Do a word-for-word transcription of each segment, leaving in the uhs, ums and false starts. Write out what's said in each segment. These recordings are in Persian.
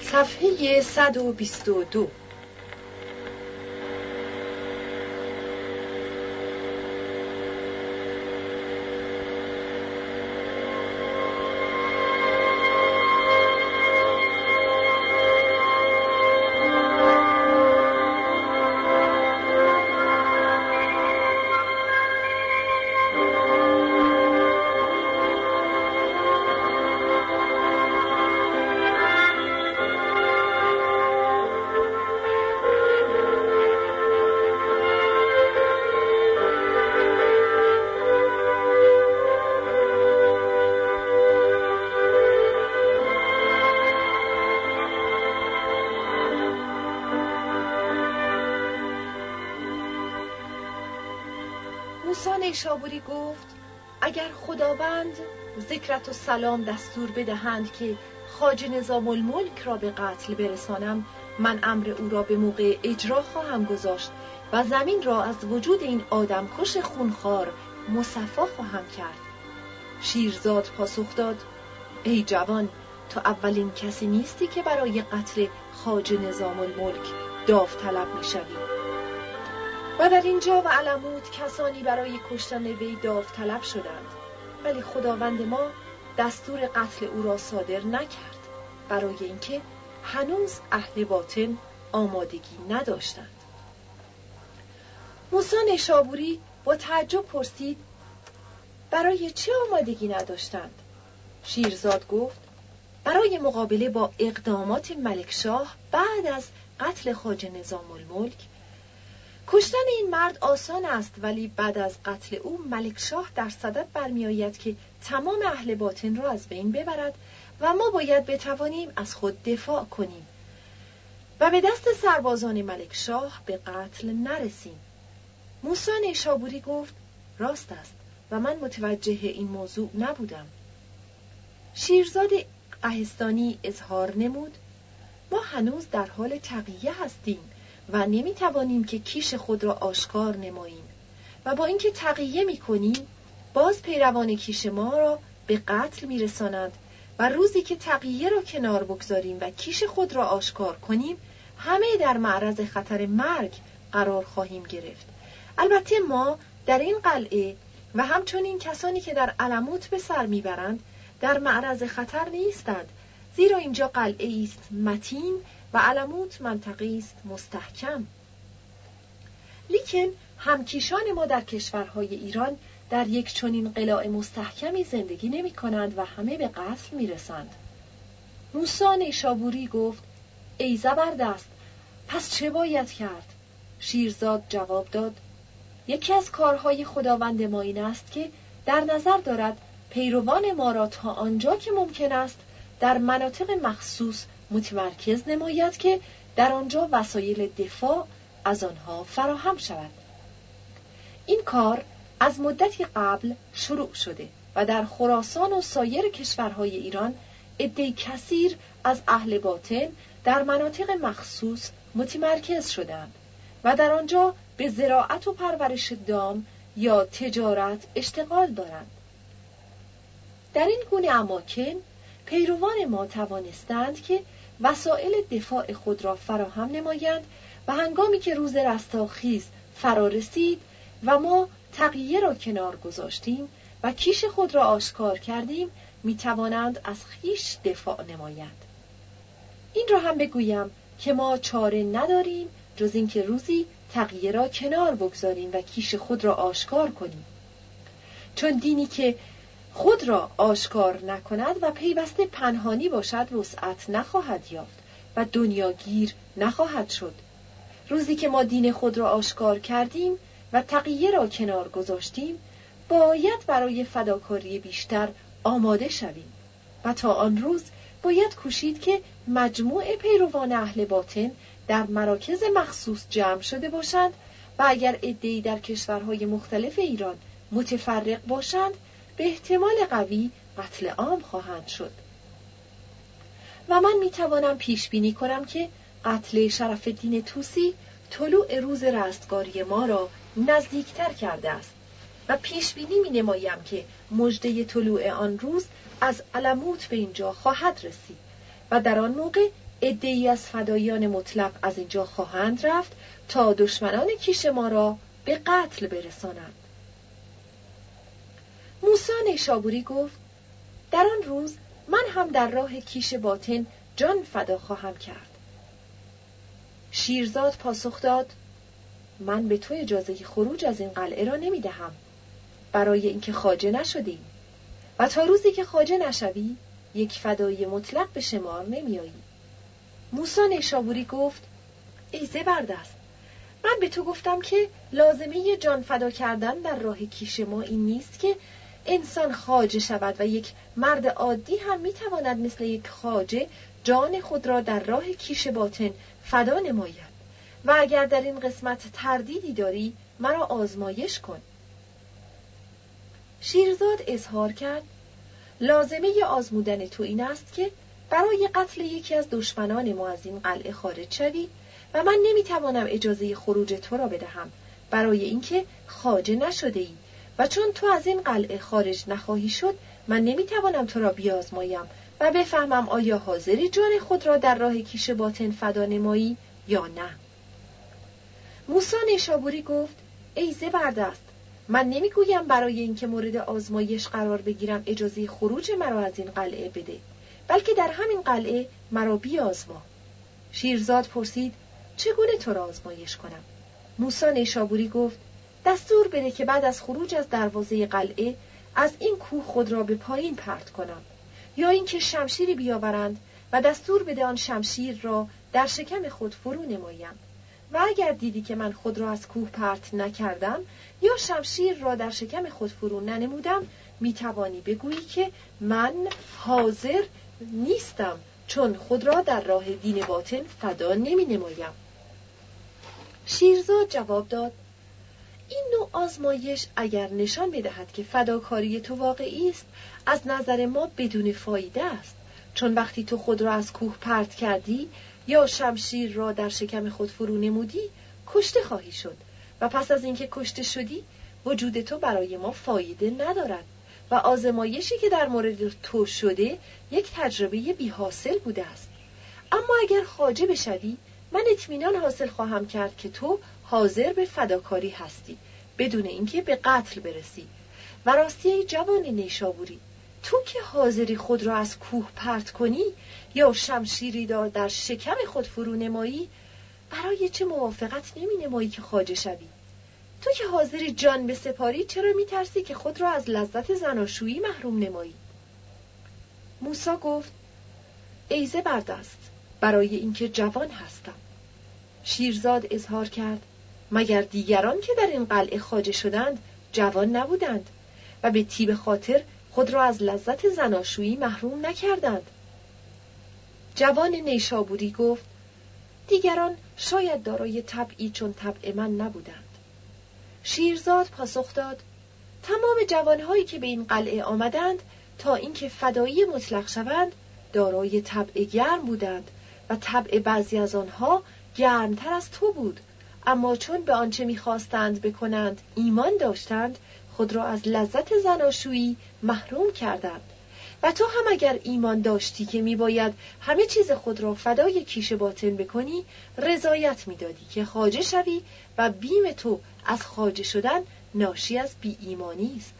صفحه صد و بیست و دو. موسی نیشابوری گفت اگر خداوند ذکرت و سلام دستور بدهند که خواجه نظام الملک را به قتل برسانم، من امر او را به موقع اجرا خواهم گذاشت و زمین را از وجود این آدمکش خونخوار مصفا خواهم کرد. شیرزاد پاسخ داد ای جوان، تو اولین کسی نیستی که برای قتل خواجه نظام الملک داوطلب می‌شوی. و در اینجا و علموت کسانی برای کشتن وی داوطلب شدند، ولی خداوند ما دستور قتل او را صادر نکرد، برای اینکه هنوز اهل باطن آمادگی نداشتند. موسی نیشابوری با تعجب پرسید برای چه آمادگی نداشتند؟ شیرزاد گفت برای مقابله با اقدامات ملکشاه بعد از قتل خواجه نظام الملک. کشتن این مرد آسان است، ولی بعد از قتل او ملکشاه در صدد برمی آید که تمام اهل باطن را از بین ببرد و ما باید بتوانیم از خود دفاع کنیم و به دست سربازان ملکشاه به قتل نرسیم. موسی نیشابوری گفت راست است و من متوجه این موضوع نبودم. شیرزاد قهستانی اظهار نمود ما هنوز در حال تقیه هستیم و نمی توانیم که کیش خود را آشکار نماییم و با اینکه تقیه می کنیم باز پیروان کیش ما را به قتل می رسانند و روزی که تقیه را کنار بگذاریم و کیش خود را آشکار کنیم همه در معرض خطر مرگ قرار خواهیم گرفت. البته ما در این قلعه و همچنین کسانی که در علموت به سر می برند در معرض خطر نیستند، زیرا اینجا قلعه است متین و علموت منطقه است مستحکم. لیکن همکیشان ما در کشورهای ایران در یک چنین قلعه مستحکمی زندگی نمی کنند و همه به قتل می رسند. موسی نیشابوری گفت ای زبردست، پس چه باید کرد؟ شیرزاد جواب داد یکی از کارهای خداوند ما این است که در نظر دارد پیروان ما را تا آنجا که ممکن است در مناطق مخصوص متمرکز نماید که در آنجا وسایل دفاع از آنها فراهم شود. این کار از مدتی قبل شروع شده و در خراسان و سایر کشورهای ایران عده‌ای کثیر از اهل باطن در مناطق مخصوص متمرکز شدند و در آنجا به زراعت و پرورش دام یا تجارت اشتغال دارند. در این گونه اماکن پیروان ما توانستند که وسایل دفاع خود را فراهم نمایند و هنگامی که روز رستاخیز فرا رسید و ما تقیه را کنار گذاشتیم و کیش خود را آشکار کردیم می توانند از خویش دفاع نمایند. این را هم بگویم که ما چاره نداریم جز اینکه روزی تقیه را کنار بگذاریم و کیش خود را آشکار کنیم، چون دینی که خود را آشکار نکند و پیوسته پنهانی باشد وسعت نخواهد یافت و دنیاگیر نخواهد شد. روزی که ما دین خود را آشکار کردیم و تقیه را کنار گذاشتیم باید برای فداکاری بیشتر آماده شویم و تا آن روز باید کوشید که مجموع پیروان اهل باطن در مراکز مخصوص جمع شده باشند و اگر عده‌ای در کشورهای مختلف ایران متفرق باشند به احتمال قوی قتل عام خواهند شد. و من می توانم پیش بینی کنم که قتل شرف‌الدین طوسی طلوع روز رستگاری ما را نزدیکتر کرده است و پیش بینی می نمایم که مژده طلوع آن روز از علموت به اینجا خواهد رسید و در آن موقع عده‌ای از فدایان مطلق از اینجا خواهند رفت تا دشمنان کیش ما را به قتل برسانند. موسی نیشابوری گفت در آن روز من هم در راه کیش باطن جان فدا خواهم کرد. شیرزاد پاسخ داد من به تو اجازه خروج از این قلعه را نمی دهم، برای اینکه خواجه نشدی و تا روزی که خواجه نشوی یک فدایی مطلق به شمار نمی آیی. موسی نیشابوری گفت ای زبردست، من به تو گفتم که لازمه جان فدا کردن در راه کیش ما این نیست که انسان خواجه شود و یک مرد عادی هم می تواند مثل یک خواجه جان خود را در راه کیش باطن فدا نماید و اگر در این قسمت تردیدی داری مرا آزمایش کن. شیرزاد اظهار کرد لازمه آزمودن تو این است که برای قتل یکی از دشمنان ما از این قلعه خارج شوی و من نمیتوانم اجازه خروج تو را بدهم برای اینکه خواجه نشده ای و چون تو از این قلعه خارج نخواهی شد من نمیتوانم تو را بیازمایم و بفهمم آیا حاضری جان خود را در راه کیش باطن فدا نمایی یا نه. موسی نیشابوری گفت ای زبردست، من نمیگویم برای اینکه مورد آزمایش قرار بگیرم اجازه خروج مرا از این قلعه بده، بلکه در همین قلعه مرا بیازما. شیرزاد پرسید چگونه تو را آزمایش کنم؟ موسی نیشابوری گفت دستور بده که بعد از خروج از دروازه قلعه از این کوه خود را به پایین پرت کنم، یا اینکه شمشیری بیاورند و دستور بده آن شمشیر را در شکم خود فرو نمایم و اگر دیدی که من خود را از کوه پرت نکردم یا شمشیر را در شکم خود فرو ننمودم میتوانی بگویی که من حاضر نیستم چون خود را در راه دین باطن فدا نمی نمایم. شیرزاد جواب داد این نوع آزمایش اگر نشان بدهد که فداکاری تو واقعی است از نظر ما بدون فایده است، چون وقتی تو خود را از کوه پرت کردی یا شمشیر را در شکم خود فرو نمودی کشته خواهی شد و پس از اینکه کشته شدی وجود تو برای ما فایده ندارد و آزمایشی که در مورد تو شده یک تجربه بی حاصل بوده است. اما اگر خواجه بشوی من اطمینان حاصل خواهم کرد که تو حاضر به فداکاری هستی بدون اینکه به قتل برسی. و راستی جوان نیشابوری، تو که حاضری خود را از کوه پرت کنی یا شمشیری را در شکم خود فرو نمایی، برای چه موافقت نمی نمایی که خواجه شوی؟ تو که حاضری جان به سپاری چرا می ترسی که خود را از لذت زناشویی محروم نمایی؟ موسی گفت ای زبردست، برای اینکه جوان هستم. شیرزاد اظهار کرد مگر دیگران که در این قلعه خواجه شدند جوان نبودند و به طیب خاطر خود را از لذت زناشویی محروم نکردند؟ جوان نیشابوری گفت دیگران شاید دارای طبعی چون طبع من نبودند. شیرزاد پاسخ داد تمام جوانهایی که به این قلعه آمدند تا اینکه فدایی مطلق شوند دارای طبع گرم بودند و طبع بعضی از آنها گرمتر از تو بود، اما چون به آنچه می‌خواستند بکنند ایمان داشتند خود را از لذت زناشویی محروم کردند. و تو هم اگر ایمان داشتی که میباید همه چیز خود را فدای کیش باطن بکنی رضایت میدادی که خواجه شوی و بیم تو از خواجه شدن ناشی از بی ایمانی است.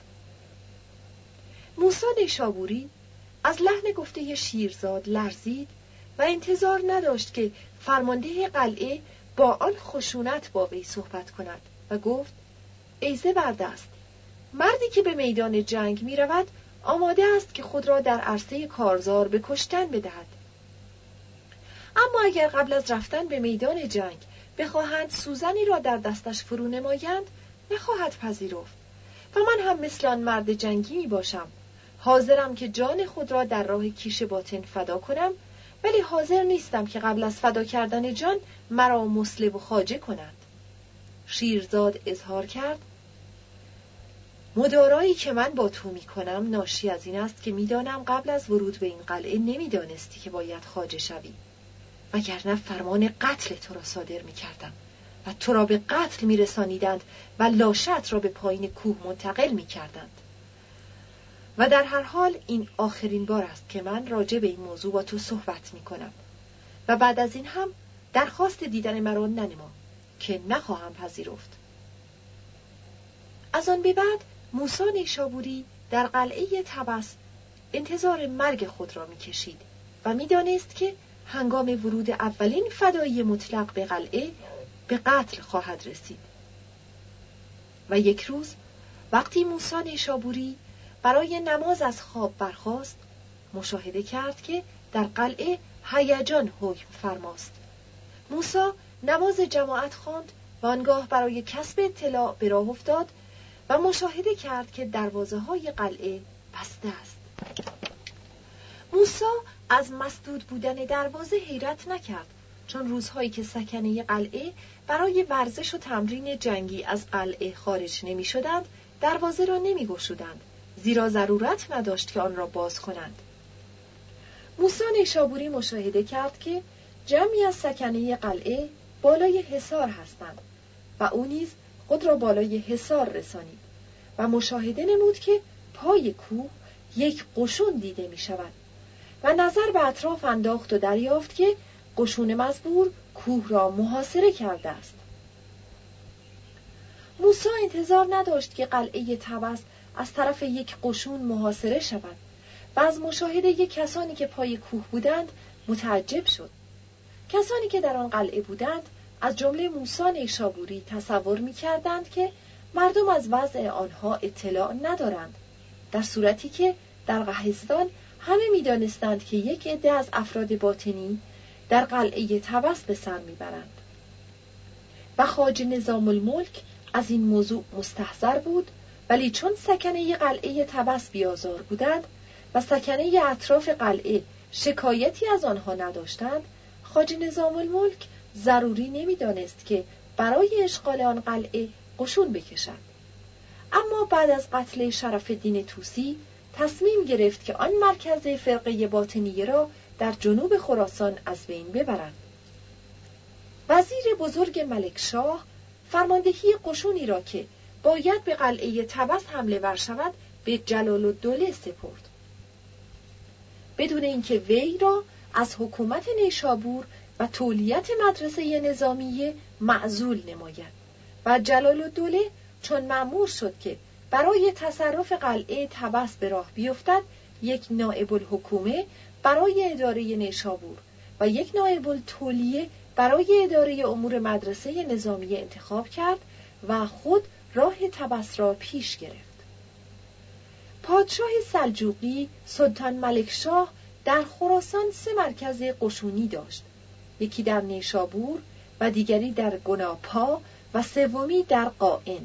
موسی نیشابوری از لحن گفته شیرزاد لرزید و انتظار نداشت که فرمانده قلعه با آن خشونت با وی صحبت کند و گفت ای زبردست، مردی که به میدان جنگ می رود آماده است که خود را در عرصه کارزار به کشتن بدهد. اما اگر قبل از رفتن به میدان جنگ بخواهند سوزنی را در دستش فرو نمایند نخواهد پذیرفت و من هم مثل آن مرد جنگی می باشم، حاضرم که جان خود را در راه کیش باطن فدا کنم، ولی حاضر نیستم که قبل از فدا کردن جان مرا مصلب و خواجه کنند. شیرزاد اظهار کرد مدارایی که من با تو می کنم ناشی از این است که می دانم قبل از ورود به این قلعه نمی دانستی که باید خواجه شوی، وگرنه فرمان قتل تو را صادر می کردم و تو را به قتل می رسانیدند و لاشت را به پایین کوه منتقل می کردند. و در هر حال این آخرین بار است که من راجع به این موضوع با تو صحبت می کنم و بعد از این هم درخواست دیدن مرا ننما که نخواهم پذیرفت. از آن به بعد موسی نیشابوری در قلعه طبس انتظار مرگ خود را می‌کشید و می‌دانست که هنگام ورود اولین فدایی مطلق به قلعه به قتل خواهد رسید. و یک روز وقتی موسی نیشابوری برای نماز از خواب برخاست، مشاهده کرد که در قلعه هیجان حکم فرماست. موسی نماز جماعت خواند و آنگاه برای کسب اطلاع به راه افتاد و مشاهده کرد که دروازه‌های قلعه بسته است. موسی از مسدود بودن دروازه حیرت نکرد، چون روزهایی که سکنه قلعه برای ورزش و تمرین جنگی از قلعه خارج نمی شدند، دروازه را نمی گشودند، زیرا ضرورت نداشت که آن را باز کنند. موسی نیشابوری مشاهده کرد که جمعی از سکنه قلعه بالای حصار هستند و او نیز خود را بالای حصار رسانید و مشاهده نمود که پای کوه یک قشون دیده می شود و نظر به اطراف انداخت و دریافت که قشون مزبور کوه را محاصره کرده است. موسی انتظار نداشت که قلعه طبس از طرف یک قشون محاصره شود و از مشاهده یک کسانی که پای کوه بودند متعجب شد. کسانی که در آن قلعه بودند از جمله موسی نیشابوری تصور می‌کردند که مردم از وضع آنها اطلاع ندارند، در صورتی که در قحطستان همه می‌دانستند که یک عده از افراد باطنی در قلعه طبس به سر می‌برند. و خواجه نظام الملک از این موضوع مستحضر بود، ولی چون سکنه قلعه طبس بیازار بودند و سکنه اطراف قلعه شکایتی از آنها نداشتند، خواجه نظام الملک ضروری نمی‌دانست که برای اشغال آن قلعه قشون بکشد. اما بعد از قتل شرف الدین طوسی تصمیم گرفت که آن مرکز فرقه باطنیه را در جنوب خراسان از بین ببرد. وزیر بزرگ ملکشاه فرماندهی قشونی را که باید به قلعه طبس حمله ور شود به جلال الدوله سپرد، بدون اینکه وی را از حکومت نیشابور و تولیت مدرسه نظامیه معزول نماید. و جلال الدوله چون مأمور شد که برای تصرف قلعه طبس به راه بیفتد، یک نائب الحکومه برای اداره نیشابور و یک نائب التولیه برای اداره امور مدرسه نظامیه انتخاب کرد و خود راه طبس را پیش گرفت. پادشاه سلجوقی سلطان ملکشاه در خراسان سه مرکز قشونی داشت، یکی در نیشابور و دیگری در گناپا و سومی در قائن.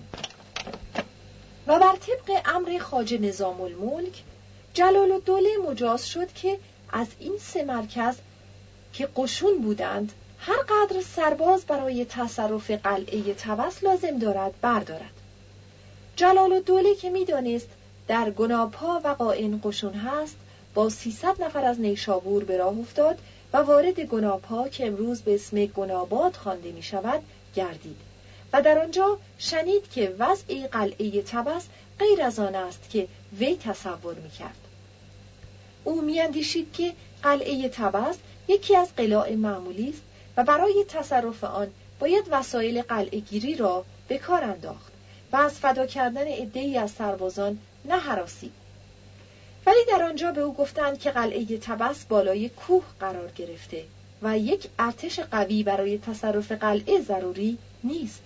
و بر طبق امر خواجه نظام الملک جلال الدوله مجاز شد که از این سه مرکز که قشون بودند هر قدر سرباز برای تصرف قلعه طبس لازم دارد بردارد. جلال الدوله که می‌دانست در گناپا و قائن قشون هست، با سیصد نفر از نیشابور به راه افتاد و وارد گناپا که امروز به اسم گناباد خوانده می شود گردید و در آنجا شنید که وضع قلعه طبس غیر از آن است که وی تصور می کرد. او می اندیشید که قلعه طبس یکی از قلاع معمولی است و برای تصرف آن باید وسایل قلعه گیری را به کار انداخت و از فدا کردن عده‌ای از سربازان نه هراسی. ولی در آنجا به او گفتند که قلعه طبس بالای کوه قرار گرفته و یک ارتش قوی برای تصرف قلعه ضروری نیست.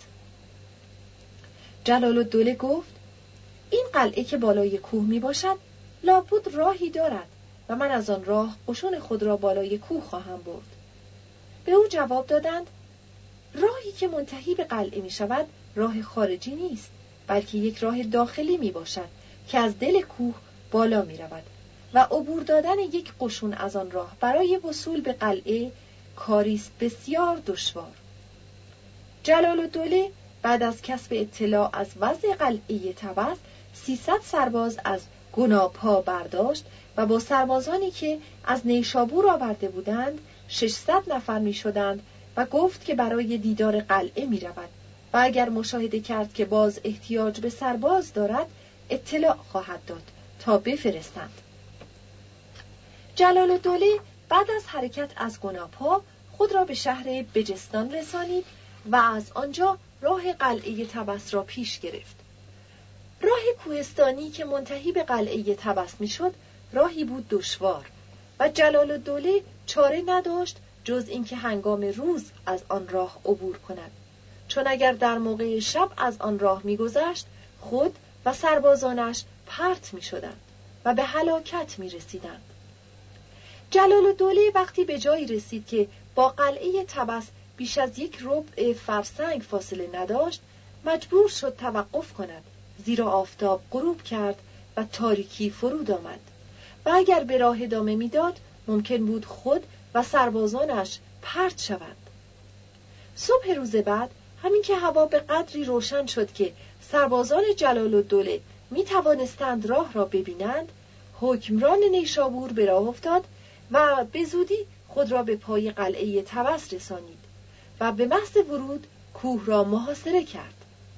جلال الدوله گفت این قلعه که بالای کوه می باشد لابد راهی دارد و من از آن راه قشون خود را بالای کوه خواهم برد. به او جواب دادند راهی که منتهی به قلعه می شود راه خارجی نیست، بلکه یک راه داخلی می باشد که از دل کوه بالا می رود و عبور دادن یک قشون از آن راه برای وصول به قلعه کاریست بسیار دشوار. جلال الدوله بعد از کسب اطلاع از وضع قلعه طبس سیصد سرباز از گناپا برداشت و با سربازانی که از نیشابور آورده بودند ششصد نفر می شدند و گفت که برای دیدار قلعه می رود و اگر مشاهده کرد که باز احتیاج به سرباز دارد اطلاع خواهد داد تا بفرستند. جلال الدوله بعد از حرکت از گناپا خود را به شهر بجستان رسانید و از آنجا راه قلعه طبس را پیش گرفت. راه کوهستانی که منتهی به قلعه طبس میشد راهی بود دشوار و جلال‌الدوله چاره نداشت جز اینکه هنگام روز از آن راه عبور کند، چون اگر در موقع شب از آن راه می‌گذشت خود و سربازانش پرت می‌شدند و به هلاکت می‌رسیدند. جلال‌الدوله وقتی به جایی رسید که با قلعه طبس بیش از یک ربع فرسنگ فاصله نداشت، مجبور شد توقف کند، زیرا آفتاب غروب کرد و تاریکی فرود آمد و اگر به راه ادامه میداد ممکن بود خود و سربازانش پرت شوند. صبح روز بعد همین که هوا به قدری روشن شد که سربازان جلال‌الدوله می توانستند راه را ببینند، حکمران نیشابور به راه افتاد و به زودی خود را به پای قلعه طبس رسانید و به محض ورود کوه را محاصره کرد.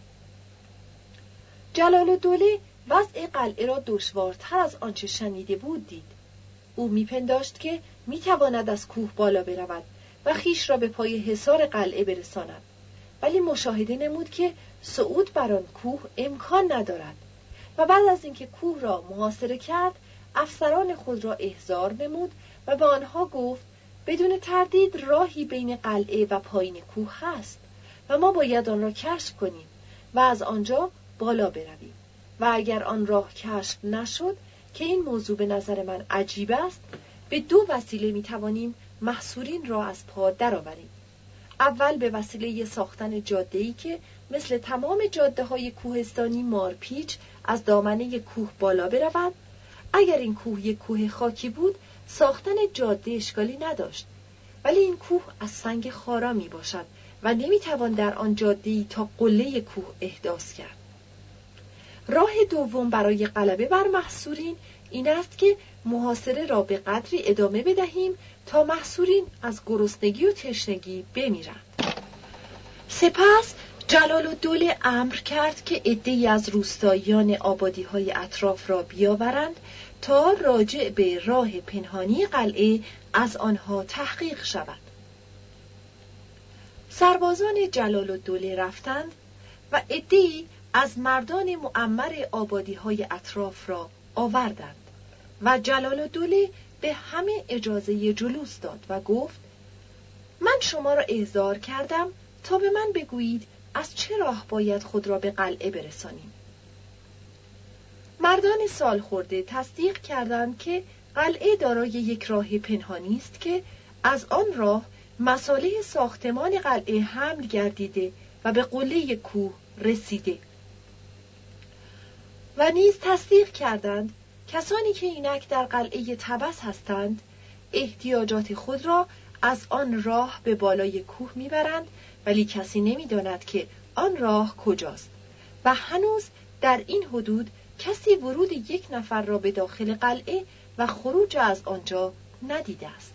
جلال‌الدوله وضع قلعه را دشوارتر از آنچه شنیده بود دید. او میپنداشت که میتواند از کوه بالا برود و خیش را به پای حصار قلعه برساند، ولی مشاهده نمود که صعود بر آن کوه امکان ندارد و بعد از اینکه کوه را محاصره کرد افسران خود را احضار نمود و به آنها گفت بدون تردید راهی بین قلعه و پایین کوه هست و ما باید آن را کشف کنیم و از آنجا بالا برویم و اگر آن راه کشف نشد که این موضوع به نظر من عجیب است، به دو وسیله میتوانیم محصورین را از پا درآوریم. اول به وسیله ساختن جاده‌ای که مثل تمام جاده‌های کوهستانی مارپیچ از دامنه کوه بالا برود. اگر این کوه یک کوه خاکی بود ساختن جاده اشکالی نداشت، ولی این کوه از سنگ خارا می باشد و نمیتوان در آن جاده‌ای تا قله کوه احداث کرد. راه دوم برای غلبه بر محصورین این است که محاصره را به قدری ادامه بدهیم تا محصورین از گرسنگی و تشنگی بمیرند. سپس جلال‌الدوله امر کرد که عده‌ای از روستاییان آبادی‌های اطراف را بیاورند تا راجع به راه پنهانی قلعه از آنها تحقیق شود. سربازان جلال‌الدوله رفتند و عده‌ای از مردان معمر آبادی‌های اطراف را آوردند و جلال‌الدوله به همه اجازه جلوس داد و گفت من شما را احضار کردم تا به من بگویید از چه راه باید خود را به قلعه برسانیم. مردان سالخورده تصدیق کردند که قلعه دارای یک راه پنهانی است که از آن راه مصالح ساختمان قلعه حمل گردیده و به قله کوه رسیده. و نیز تصدیق کردند کسانی که اینک در قلعه طبس هستند احتیاجات خود را از آن راه به بالای کوه میبرند، ولی کسی نمیداند که آن راه کجاست و هنوز در این حدود کسی ورود یک نفر را به داخل قلعه و خروج از آنجا ندیده است.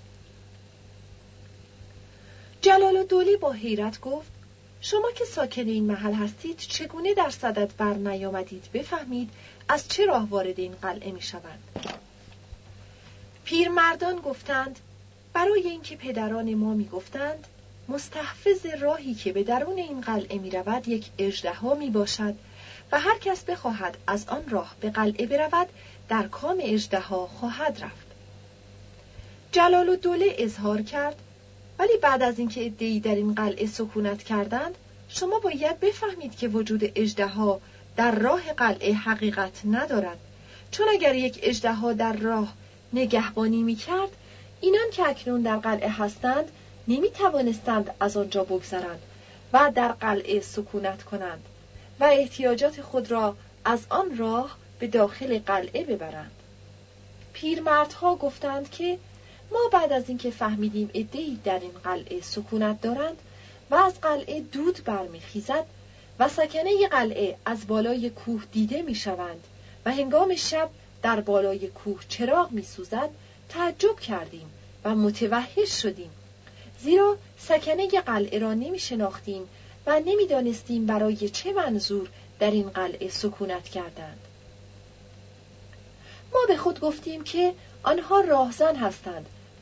جلال‌الدوله با حیرت گفت شما که ساکن این محل هستید چگونه در صدد بر نیامدید بفهمید از چه راه وارد این قلعه می شوند؟ پیرمردان گفتند برای اینکه پدران ما می گفتند مستحفظ راهی که به درون این قلعه می رود یک اژدها می باشد و هر کس بخواهد از آن راه به قلعه برود در کام اژدها خواهد رفت. جلال‌الدوله اظهار کرد ولی بعد از اینکه عده‌ای در این قلعه سکونت کردند شما باید بفهمید که وجود اژدها در راه قلعه حقیقت ندارد، چون اگر یک اژدها در راه نگهبانی می‌کرد اینان که اکنون در قلعه هستند نمی‌توانستند از آنجا بگذرند و در قلعه سکونت کنند و احتیاجات خود را از آن راه به داخل قلعه ببرند. پیرمردها گفتند که ما بعد از اینکه فهمیدیم عده‌ای در این قلعه سکونت دارند و از قلعه دود برمیخیزد و سکنه قلعه از بالای کوه دیده میشوند و هنگام شب در بالای کوه چراغ میسوزد، تعجب کردیم و متوحش شدیم، زیرا سکنه قلعه را نمیشناختیم و نمیدانستیم برای چه منظور در این قلعه سکونت کردند. ما به خود گفتیم که آنها راهزن هستند،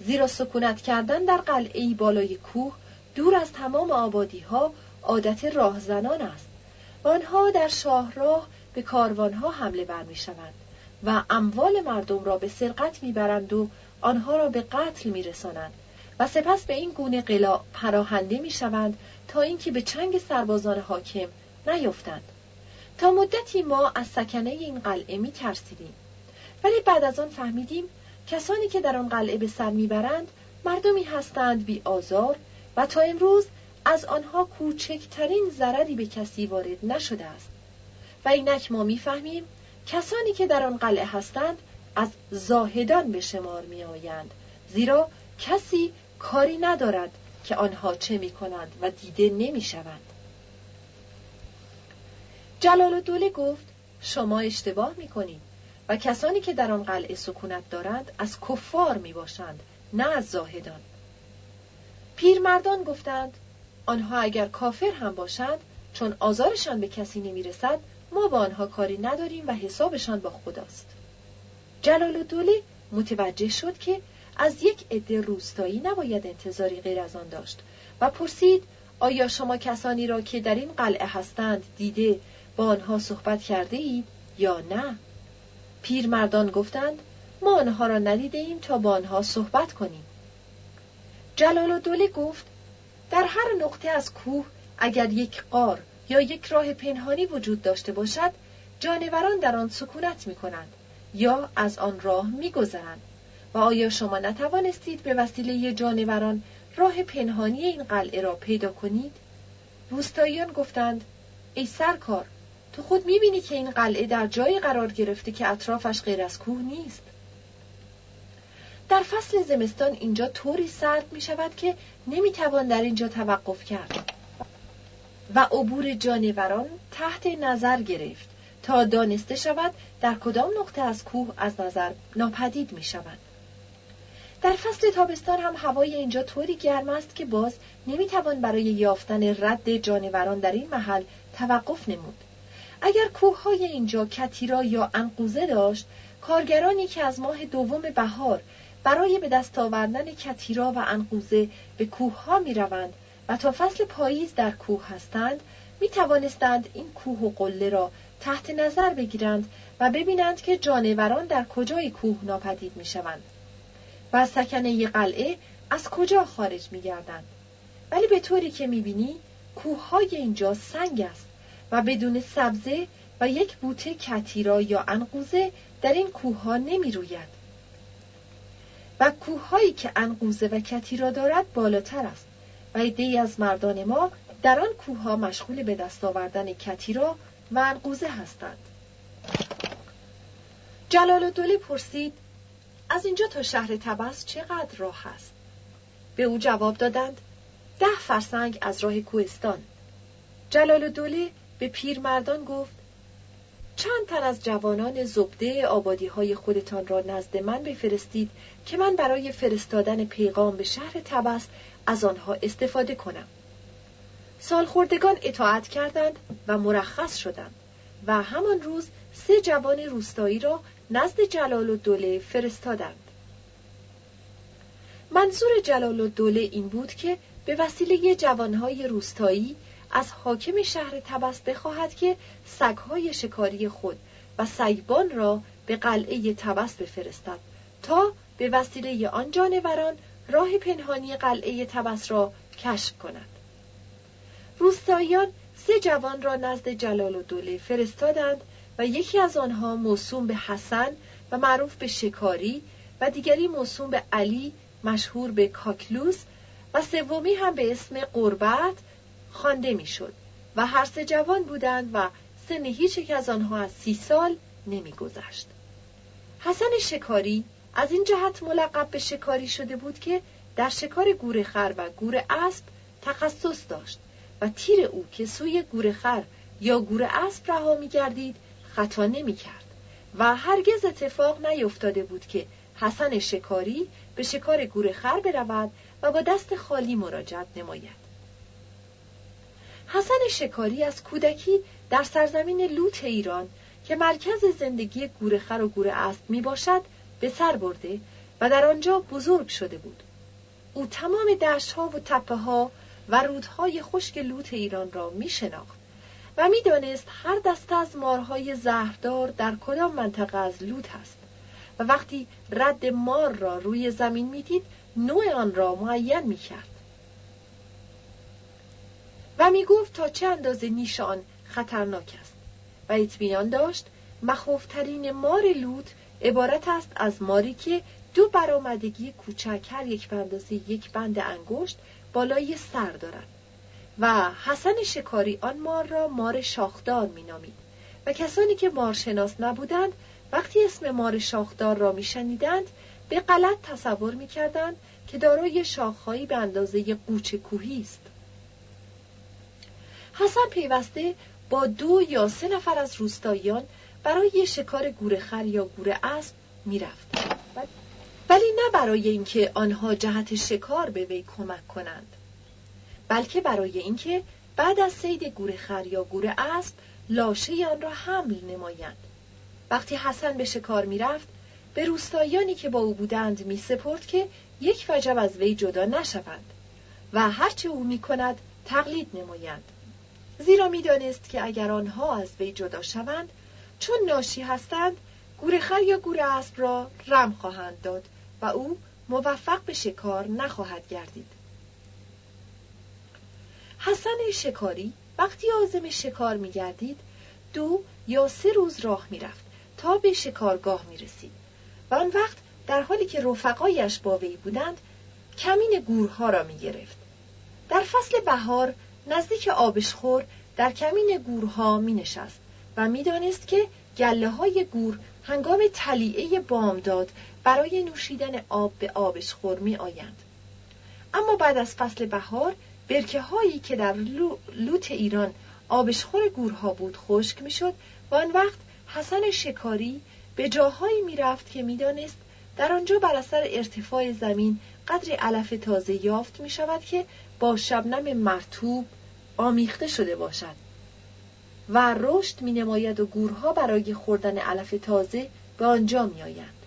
زیرا سکونت کردن در قلعه‌ای بالای کوه دور از تمام آبادی‌ها عادت راهزنان است و آنها در شاهراه به کاروانها حمله بر می‌شوند و اموال مردم را به سرقت می‌برند و آنها را به قتل می‌رسانند و سپس به این گونه قلاع پراکنده می‌شوند تا اینکه به چنگ سربازان حاکم نیفتند. تا مدتی ما از سکنه این قلعه می‌ترسیدیم، ولی بعد از آن فهمیدیم کسانی که در آن قلعه به سر می‌برند مردمی هستند بی آزار و تا امروز از آنها کوچکترین ضرری به کسی وارد نشده است. و اینک ما می‌فهمیم کسانی که در آن قلعه هستند از زاهدان به شمار می‌آیند، زیرا کسی کاری ندارد که آنها چه می‌کنند و دیده نمی‌شوند. جلال‌الدوله گفت شما اشتباه می‌کنید و کسانی که در آن قلعه سکونت دارند از کفار میباشند، نه از زاهدان. پیرمردان گفتند آنها اگر کافر هم باشند، چون آزارشان به کسی نمیرسد، ما با آنها کاری نداریم و حسابشان با خداست. جلال‌الدوله متوجه شد که از یک عده روستایی نباید انتظاری غیر از آن داشت و پرسید آیا شما کسانی را که در این قلعه هستند دیده با آنها صحبت کرده اید یا نه؟ پیرمردان گفتند ما آنها را ندیده ایم تا با آنها صحبت کنیم. جلال‌الدوله گفت در هر نقطه از کوه اگر یک غار یا یک راه پنهانی وجود داشته باشد، جانوران در آن سکونت می کنند یا از آن راه می گذرند. و آیا شما نتوانستید به وسیله جانوران راه پنهانی این قلعه را پیدا کنید؟ روستاییان گفتند ای سرکار، تو خود می‌بینی که این قلعه در جایی قرار گرفته که اطرافش غیر از کوه نیست. در فصل زمستان اینجا طوری سرد می‌شود که نمی‌توان در اینجا توقف کرد و عبور جانوران تحت نظر گرفت تا دانسته شود در کدام نقطه از کوه از نظر ناپدید می‌شوند. در فصل تابستان هم هوای اینجا طوری گرم است که باز نمی‌توان برای یافتن رد جانوران در این محل توقف نمود. اگر کوه‌های اینجا کتیرا یا عنقوزه داشت، کارگرانی که از ماه دوم بهار برای به دست آوردن کتیرا و عنقوزه به کوه‌ها می‌روند و تا فصل پاییز در کوه هستند، می‌توانستند این کوه و قله را تحت نظر بگیرند و ببینند که جانوران در کجای کوه ناپدید می‌شوند و از سکنه قلعه از کجا خارج می‌گردند. ولی به طوری که می‌بینی کوه‌های اینجا سنگ است و بدون سبزه و یک بوته کتیرا یا عنقوزه در این کوه‌ها نمی‌روید. و کوه‌هایی که عنقوزه و کتیرا دارد بالاتر است و عده‌ای از مردان ما در آن کوه‌ها مشغول به دست آوردن کتیرا و عنقوزه هستند. جلال‌الدوله پرسید از اینجا تا شهر طبس چقدر راه است؟ به او جواب دادند ده فرسنگ از راه کوهستان. جلال‌الدوله به پیرمردان گفت چند تن از جوانان زبده آبادی‌های خودتان را نزد من بفرستید که من برای فرستادن پیغام به شهر طبس از آنها استفاده کنم. سالخوردگان اطاعت کردند و مرخص شدند و همان روز سه جوان روستایی را نزد جلال‌الدوله فرستادند. منظور جلال‌الدوله این بود که به وسیله جوانهای روستایی از حاکم شهر طبس بخواهد که سگ‌های شکاری خود و سگبان را به قلعه طبس بفرستد تا به وسیله آن جانوران راه پنهانی قلعه طبس را کشف کند. روستاییان سه جوان را نزد جلال‌الدوله فرستادند و یکی از آنها موسوم به حسن و معروف به شکاری و دیگری موسوم به علی مشهور به کاکلوس و سومی هم به اسم قربت خوانده میشد و هر سه جوان بودند و سن هیچ یک از آنها از سی سال نمیگذشت. حسن شکاری از این جهت ملقب به شکاری شده بود که در شکار گورخر و گور اسب تخصص داشت و تیر او که سوی گورخر یا گور اسب رها می‌گردید خطا نمی‌کرد و هرگز اتفاق نیفتاده بود که حسن شکاری به شکار گورخر برود و با دست خالی مراجعت نماید. حسن شکاری از کودکی در سرزمین لوط ایران که مرکز زندگی گورخر و گور اسب می باشد به سر برده و در آنجا بزرگ شده بود. او تمام دشت‌ها و تپه‌ها و رودهای خشک لوت ایران را می‌شناخت و می‌دانست هر دسته از مارهای زهردار در کدام منطقه از لوت است و وقتی رد مار را روی زمین می‌دید نوع آن را معین می‌کرد و می‌گفت تا چه اندازه نیش آن خطرناک است و اطمینان داشت مخوفترین مار لوت عبارت است از ماری که دو برآمدگی کوچک هر یک به اندازه یک بند انگشت بالای سر دارد و حسن شکاری آن مار را مار شاخدار می‌نامید و کسانی که مارشناس نبودند وقتی اسم مار شاخدار را می‌شنیدند به غلط تصور می‌کردند که دارای شاخهایی به اندازه قوچ کوهی است. حسن پیوسته با دو یا سه نفر از روستاییان برای شکار گورخر یا گور اسب می‌رفت، ولی نه برای اینکه آنها جهت شکار به وی کمک کنند، بلکه برای اینکه بعد از صید گورخر یا گور اسب لاشه آن را حمل نمایند. وقتی حسن به شکار می‌رفت، به روستاییانی که با او بودند می‌سپرد که یک وجب از وی جدا نشوند و هرچه او می‌کند تقلید نمایند، زیرا می‌دانست که اگر آنها از وی جدا شوند، چون ناشی هستند، گورخر یا گور اسب را رم خواهند داد و او موفق به شکار نخواهد گردید. حسن شکاری وقتی عازم شکار می‌گردید، دو یا سه روز راه می‌رفت تا به شکارگاه می‌رسید و آن وقت در حالی که رفقایش با وی بودند کمین گورها را می‌گرفت. در فصل بهار نزدیک آبشخور در کمین گورها می‌نشست و می‌دانست که گله‌های گور هنگام طلیعه بامداد برای نوشیدن آب به آبشخور می‌آیند. اما بعد از فصل بهار برکه‌هایی که در لو... لوت ایران آبشخور گورها بود خشک می‌شد و آن وقت حسن شکاری به جاهایی می‌رفت که می‌دانست در آنجا بر اثر ارتفاع زمین قدر علف تازه یافت می‌شود که با شبنم مرطوب آمیخته شده باشد و رشد می‌نماید و گورها برای خوردن علف تازه به آنجا می‌آیند.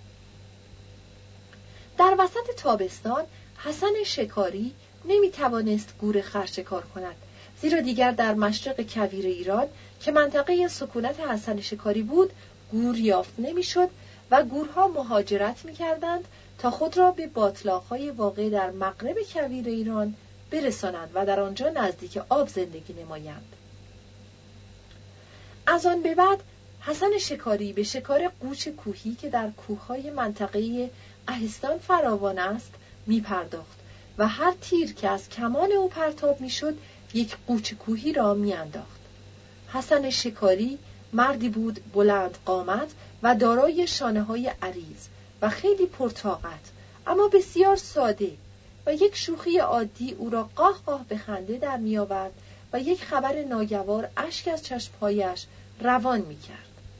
در وسط تابستان حسن شکاری نمی‌توانست گور خر شکار کند، زیرا دیگر در مشرق کویر ایران که منطقه سکونت حسن شکاری بود گور یافت نمی‌شد و گورها مهاجرت می‌کردند تا خود را به باتلاق‌های واقع در مغرب کویر ایران برسانند و در آنجا نزدیک آب زندگی نمایند. از آن به بعد حسن شکاری به شکار قوچ کوهی که در کوههای منطقه اهستان فراوان است می پرداخت و هر تیر که از کمان او پرتاب می شد یک قوچ کوهی را می انداخت. حسن شکاری مردی بود بلند قامت و دارای شانه های عریض و خیلی پرطاقت، اما بسیار ساده و یک شوخی عادی او را قاه قاه به خنده در می آورد و یک خبر ناگوار اشک از چشم‌هایش روان می کرد.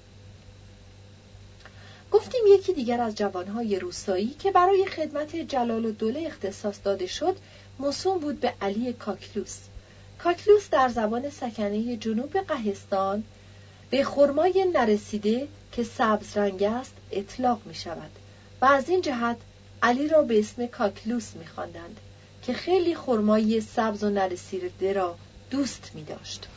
گفتیم یکی دیگر از جوانهای روستایی که برای خدمت جلال الدوله اختصاص داده شد موسوم بود به علی کاکلوس. کاکلوس در زبان سکنه جنوب قهستان به خرمای نرسیده که سبز رنگ است اطلاق می شود و از این جهت علی را به اسم کاکلوس می خواندند که خیلی خرمای سبز و نرسیده را دوست می داشت.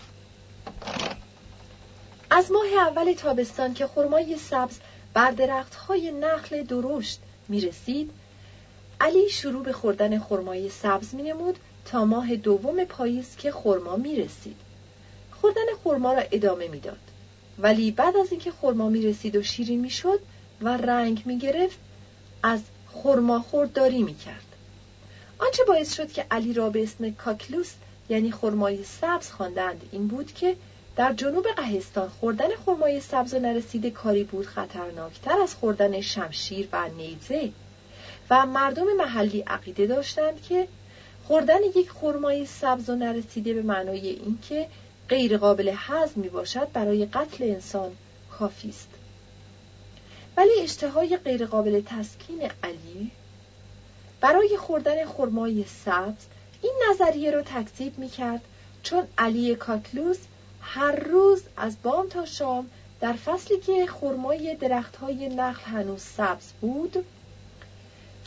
از ماه اول تابستان که خرمای سبز بر درخت‌های نخل درشت می رسید، علی شروع به خوردن خرمای سبز می نمود تا ماه دوم پاییز که خرما می رسید. خوردن خرما را ادامه می داد، ولی بعد از اینکه خرما می رسید و شیرین می شد و رنگ می گرفت، از خرما خورداری می کرد. آنچه باعث شد که علی را به اسم کاکلوس یعنی خرمای سبز خواندند این بود که در جنوب قهستان خوردن خرمای سبز و نرسیده کاری بود خطرناکتر از خوردن شمشیر و نیزه و مردم محلی عقیده داشتند که خوردن یک خرمای سبز و نرسیده به معنای این که غیر قابل هضم می باشد برای قتل انسان کافی است. ولی اشتهای غیر قابل تسکین علی برای خوردن خرمای سبز این نظریه را تکذیب می کرد، چون علی کاکلوس هر روز از بام تا شام در فصلی که خرمای درخت‌های نخل هنوز سبز بود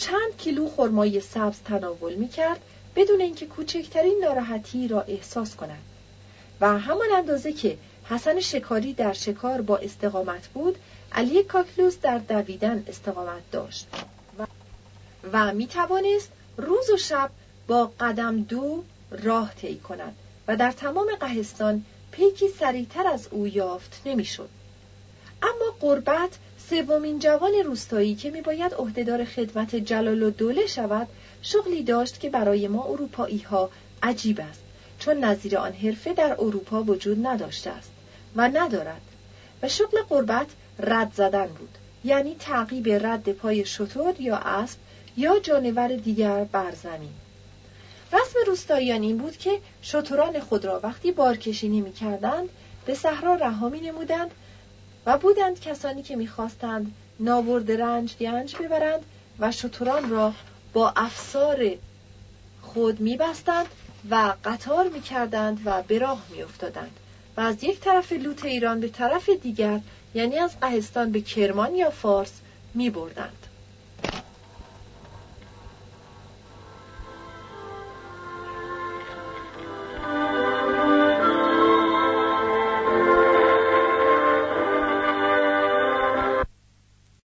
چند کیلو خرمای سبز تناول می‌کرد بدون اینکه کوچکترین ناراحتی را احساس کند. و همان اندازه که حسن شکاری در شکار با استقامت بود، علی کاکلوس در دویدن استقامت داشت و, و می توانست روز و شب با قدم دو راه طی کند و در تمام قهستان پیکی سریعتر از او یافت نمی‌شد. اما قربت، سومین جوان روستایی که می‌باید عهدهدار خدمت جلال‌الدوله شود، شغلی داشت که برای ما اروپایی‌ها عجیب است، چون نظیر آن حرفه در اروپا وجود نداشته است و ندارد. و شغل قربت رد زدن بود، یعنی تعقیب رد پای شتر یا اسب یا جانور دیگر بر زمین. رسم روستاییان این بود که شتران خود را وقتی بارکشی نمی‌کردند به صحرا رها می‌نمودند و بودند کسانی که می‌خواستند ناورد رنج گنج ببرند و شتران را با افسار خود می‌بستند و قطار می‌کردند و به راه می‌افتادند و از یک طرف لوت ایران به طرف دیگر، یعنی از قهستان به کرمان یا فارس می‌بردند.